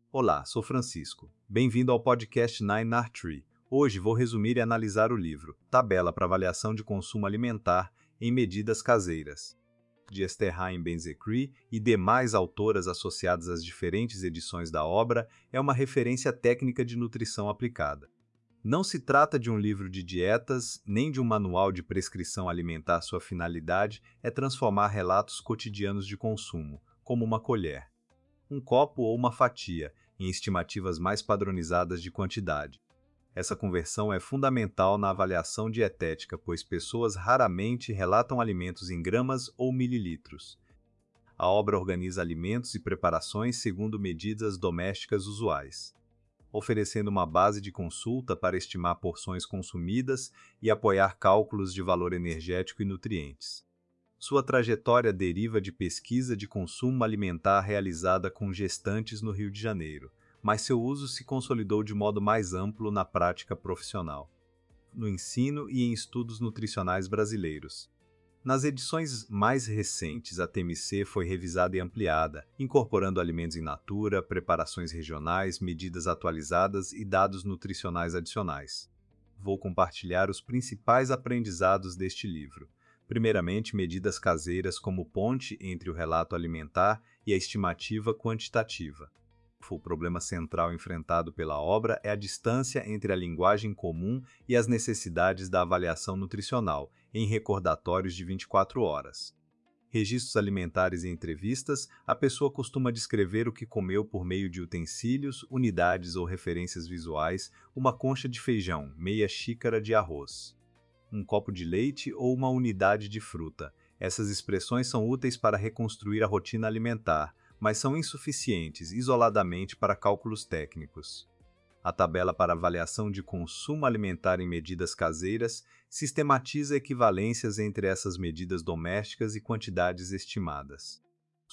Olá, sou Francisco. Bem-vindo ao podcast Nine Art Tree. Hoje vou resumir e analisar o livro Tabela para Avaliação de Consumo Alimentar em Medidas Caseiras, de Esther Haim Ben-Zekri e demais autoras associadas às diferentes edições da obra. É uma referência técnica de nutrição aplicada. Não se trata de um livro de dietas, nem de um manual de prescrição alimentar. Sua finalidade é transformar relatos cotidianos de consumo, como uma colher, um copo ou uma fatia, em estimativas mais padronizadas de quantidade. Essa conversão é fundamental na avaliação dietética, pois pessoas raramente relatam alimentos em gramas ou mililitros. A obra organiza alimentos e preparações segundo medidas domésticas usuais, oferecendo uma base de consulta para estimar porções consumidas e apoiar cálculos de valor energético e nutrientes. Sua trajetória deriva de pesquisa de consumo alimentar realizada com gestantes no Rio de Janeiro, mas seu uso se consolidou de modo mais amplo na prática profissional, no ensino e em estudos nutricionais brasileiros. Nas edições mais recentes, a TMC foi revisada e ampliada, incorporando alimentos in natura, preparações regionais, medidas atualizadas e dados nutricionais adicionais. Vou compartilhar os principais aprendizados deste livro. Primeiramente, medidas caseiras como ponte entre o relato alimentar e a estimativa quantitativa. O problema central enfrentado pela obra é a distância entre a linguagem comum e as necessidades da avaliação nutricional, em recordatórios de 24 horas. Registros alimentares e entrevistas, a pessoa costuma descrever o que comeu por meio de utensílios, unidades ou referências visuais, uma concha de feijão, meia xícara de arroz, um copo de leite ou uma unidade de fruta. Essas expressões são úteis para reconstruir a rotina alimentar, mas são insuficientes isoladamente para cálculos técnicos. A tabela para avaliação de consumo alimentar em medidas caseiras sistematiza equivalências entre essas medidas domésticas e quantidades estimadas,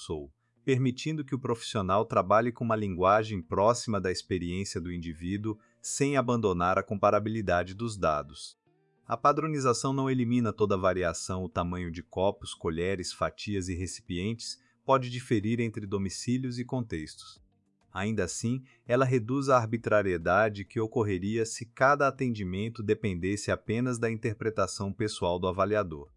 permitindo que o profissional trabalhe com uma linguagem próxima da experiência do indivíduo sem abandonar a comparabilidade dos dados. A padronização não elimina toda a variação. O tamanho de copos, colheres, fatias e recipientes pode diferir entre domicílios e contextos. Ainda assim, ela reduz a arbitrariedade que ocorreria se cada atendimento dependesse apenas da interpretação pessoal do avaliador.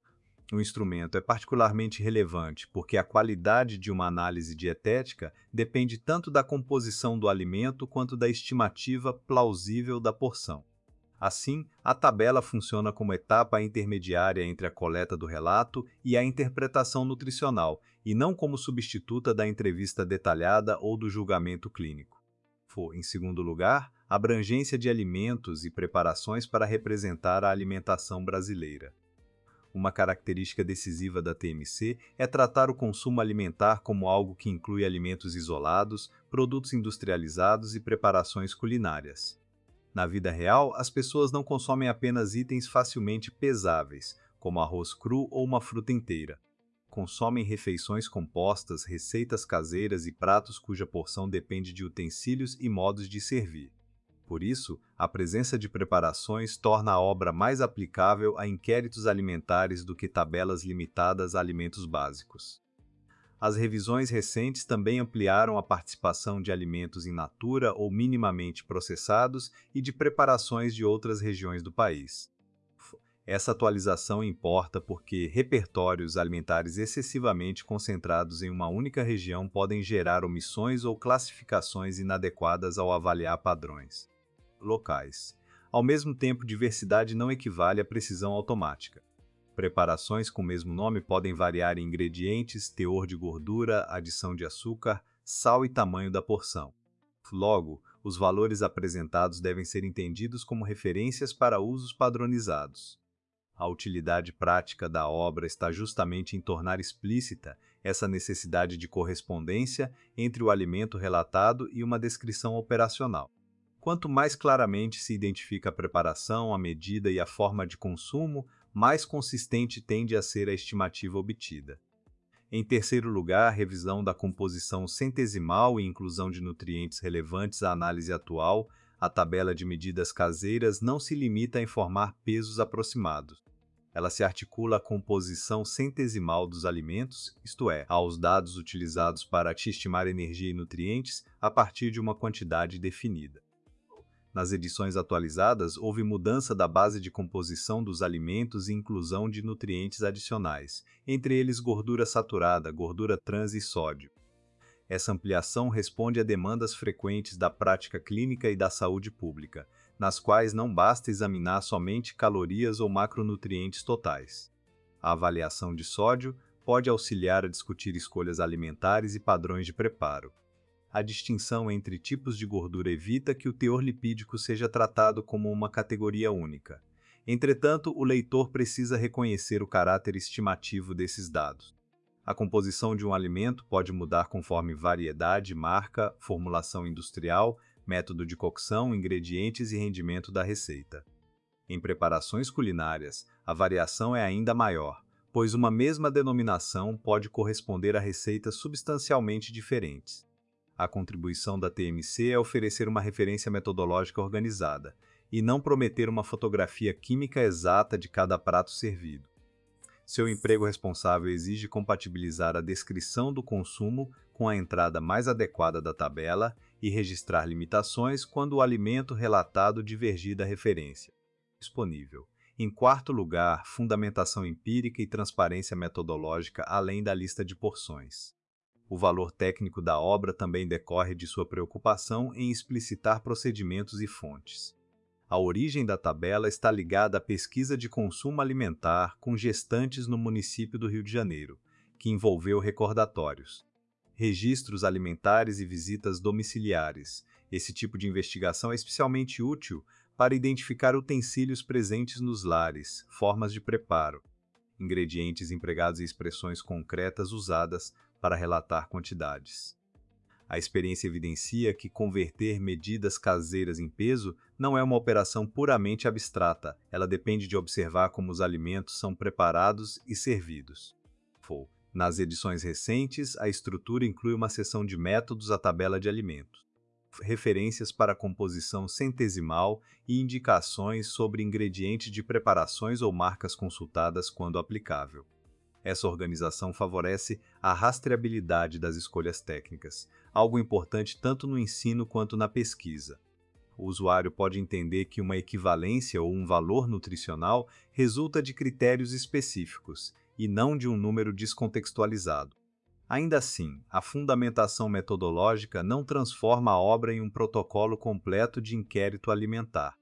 O instrumento é particularmente relevante porque a qualidade de uma análise dietética depende tanto da composição do alimento quanto da estimativa plausível da porção. Assim, a tabela funciona como etapa intermediária entre a coleta do relato e a interpretação nutricional, e não como substituta da entrevista detalhada ou do julgamento clínico. Em segundo lugar, a abrangência de alimentos e preparações para representar a alimentação brasileira. Uma característica decisiva da TMC é tratar o consumo alimentar como algo que inclui alimentos isolados, produtos industrializados e preparações culinárias. Na vida real, as pessoas não consomem apenas itens facilmente pesáveis, como arroz cru ou uma fruta inteira. Consomem refeições compostas, receitas caseiras e pratos cuja porção depende de utensílios e modos de servir. Por isso, a presença de preparações torna a obra mais aplicável a inquéritos alimentares do que tabelas limitadas a alimentos básicos. As revisões recentes também ampliaram a participação de alimentos in natura ou minimamente processados e de preparações de outras regiões do país. Essa atualização importa porque repertórios alimentares excessivamente concentrados em uma única região podem gerar omissões ou classificações inadequadas ao avaliar padrões locais. Ao mesmo tempo, diversidade não equivale a precisão automática. Preparações com o mesmo nome podem variar em ingredientes, teor de gordura, adição de açúcar, sal e tamanho da porção. Logo, os valores apresentados devem ser entendidos como referências para usos padronizados. A utilidade prática da obra está justamente em tornar explícita essa necessidade de correspondência entre o alimento relatado e uma descrição operacional. Quanto mais claramente se identifica a preparação, a medida e a forma de consumo, mais consistente tende a ser a estimativa obtida. Em terceiro lugar, a revisão da composição centesimal e inclusão de nutrientes relevantes à análise atual. A tabela de medidas caseiras não se limita a informar pesos aproximados. Ela se articula à composição centesimal dos alimentos, isto é, aos dados utilizados para estimar energia e nutrientes a partir de uma quantidade definida. Nas edições atualizadas, houve mudança da base de composição dos alimentos e inclusão de nutrientes adicionais, entre eles gordura saturada, gordura trans e sódio. Essa ampliação responde a demandas frequentes da prática clínica e da saúde pública, nas quais não basta examinar somente calorias ou macronutrientes totais. A avaliação de sódio pode auxiliar a discutir escolhas alimentares e padrões de preparo. A distinção entre tipos de gordura evita que o teor lipídico seja tratado como uma categoria única. Entretanto, o leitor precisa reconhecer o caráter estimativo desses dados. A composição de um alimento pode mudar conforme variedade, marca, formulação industrial, método de cocção, ingredientes e rendimento da receita. Em preparações culinárias, a variação é ainda maior, pois uma mesma denominação pode corresponder a receitas substancialmente diferentes. A contribuição da TMC é oferecer uma referência metodológica organizada e não prometer uma fotografia química exata de cada prato servido. Seu emprego responsável exige compatibilizar a descrição do consumo com a entrada mais adequada da tabela e registrar limitações quando o alimento relatado divergir da referência. Disponível. Em quarto lugar, fundamentação empírica e transparência metodológica além da lista de porções. O valor técnico da obra também decorre de sua preocupação em explicitar procedimentos e fontes. A origem da tabela está ligada à pesquisa de consumo alimentar com gestantes no município do Rio de Janeiro, que envolveu recordatórios, registros alimentares e visitas domiciliares. Esse tipo de investigação é especialmente útil para identificar utensílios presentes nos lares, formas de preparo, ingredientes empregados e expressões concretas usadas para relatar quantidades. A experiência evidencia que converter medidas caseiras em peso não é uma operação puramente abstrata, ela depende de observar como os alimentos são preparados e servidos. Nas edições recentes, a estrutura inclui uma seção de métodos à tabela de alimentos, referências para a composição centesimal e indicações sobre ingredientes de preparações ou marcas consultadas quando aplicável. Essa organização favorece a rastreabilidade das escolhas técnicas, algo importante tanto no ensino quanto na pesquisa. O usuário pode entender que uma equivalência ou um valor nutricional resulta de critérios específicos, e não de um número descontextualizado. Ainda assim, a fundamentação metodológica não transforma a obra em um protocolo completo de inquérito alimentar.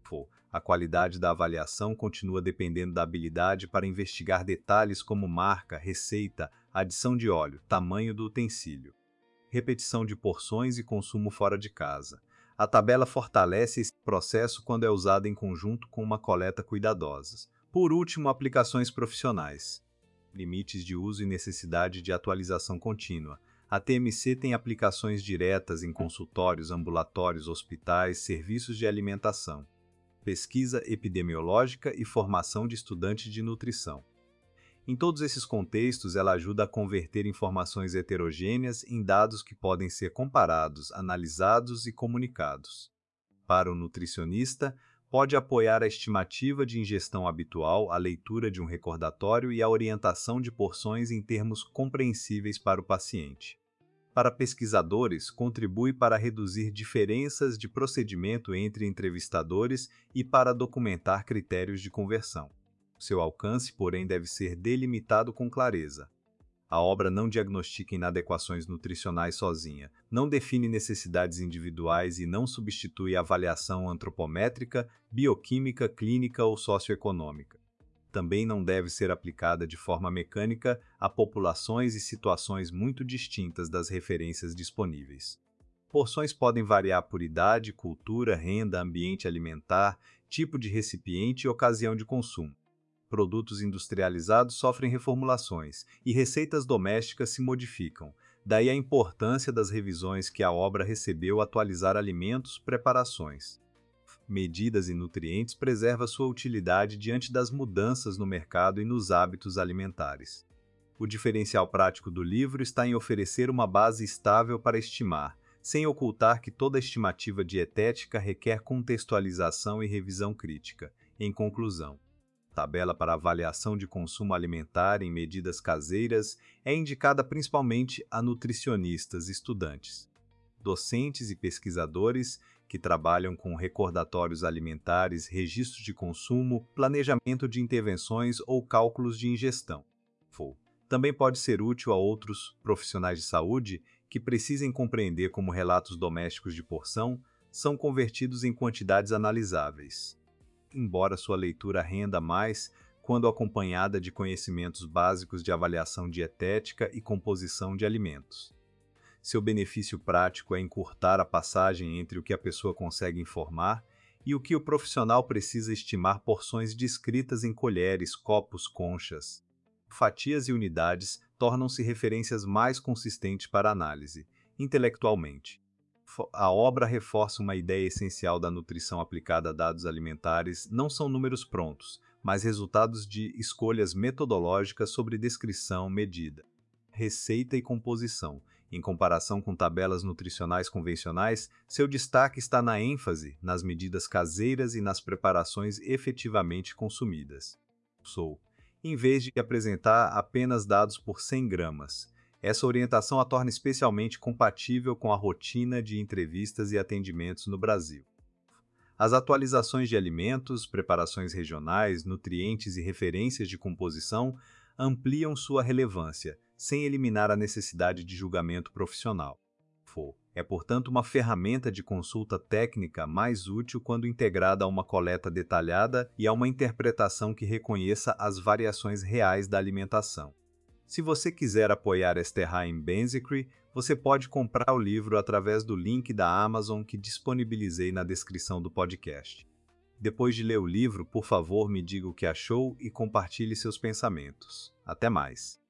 A qualidade da avaliação continua dependendo da habilidade para investigar detalhes como marca, receita, adição de óleo, tamanho do utensílio, repetição de porções e consumo fora de casa. A tabela fortalece esse processo quando é usada em conjunto com uma coleta cuidadosa. Por último, aplicações profissionais. Limites de uso e necessidade de atualização contínua. A TMC tem aplicações diretas em consultórios, ambulatórios, hospitais, serviços de alimentação, pesquisa epidemiológica e formação de estudantes de nutrição. Em todos esses contextos, ela ajuda a converter informações heterogêneas em dados que podem ser comparados, analisados e comunicados. Para o nutricionista, pode apoiar a estimativa de ingestão habitual, a leitura de um recordatório e a orientação de porções em termos compreensíveis para o paciente. Para pesquisadores, contribui para reduzir diferenças de procedimento entre entrevistadores e para documentar critérios de conversão. Seu alcance, porém, deve ser delimitado com clareza. A obra não diagnostica inadequações nutricionais sozinha, não define necessidades individuais e não substitui a avaliação antropométrica, bioquímica, clínica ou socioeconômica. Também não deve ser aplicada de forma mecânica a populações e situações muito distintas das referências disponíveis. Porções podem variar por idade, cultura, renda, ambiente alimentar, tipo de recipiente e ocasião de consumo. Produtos industrializados sofrem reformulações e receitas domésticas se modificam, daí a importância das revisões que a obra recebeu atualizar alimentos, preparações, medidas e nutrientes preserva sua utilidade diante das mudanças no mercado e nos hábitos alimentares. O diferencial prático do livro está em oferecer uma base estável para estimar, sem ocultar que toda estimativa dietética requer contextualização e revisão crítica. Em conclusão, tabela para avaliação de consumo alimentar em medidas caseiras, é indicada principalmente a nutricionistas e estudantes, docentes e pesquisadores que trabalham com recordatórios alimentares, registros de consumo, planejamento de intervenções ou cálculos de ingestão. Também pode ser útil a outros profissionais de saúde que precisem compreender como relatos domésticos de porção são convertidos em quantidades analisáveis, embora sua leitura renda mais quando acompanhada de conhecimentos básicos de avaliação dietética e composição de alimentos. Seu benefício prático é encurtar a passagem entre o que a pessoa consegue informar e o que o profissional precisa estimar porções descritas em colheres, copos, conchas. Fatias e unidades tornam-se referências mais consistentes para análise, intelectualmente. A obra reforça uma ideia essencial da nutrição aplicada a dados alimentares não são números prontos, mas resultados de escolhas metodológicas sobre descrição, medida, receita e composição. Em comparação com tabelas nutricionais convencionais, seu destaque está na ênfase nas medidas caseiras e nas preparações efetivamente consumidas. Em vez de apresentar apenas dados por 100 gramas, essa orientação a torna especialmente compatível com a rotina de entrevistas e atendimentos no Brasil. As atualizações de alimentos, preparações regionais, nutrientes e referências de composição ampliam sua relevância, sem eliminar a necessidade de julgamento profissional. É, portanto, uma ferramenta de consulta técnica mais útil quando integrada a uma coleta detalhada e a uma interpretação que reconheça as variações reais da alimentação. Se você quiser apoiar Esterhain Benziqury, você pode comprar o livro através do link da Amazon que disponibilizei na descrição do podcast. Depois de ler o livro, por favor, me diga o que achou e compartilhe seus pensamentos. Até mais!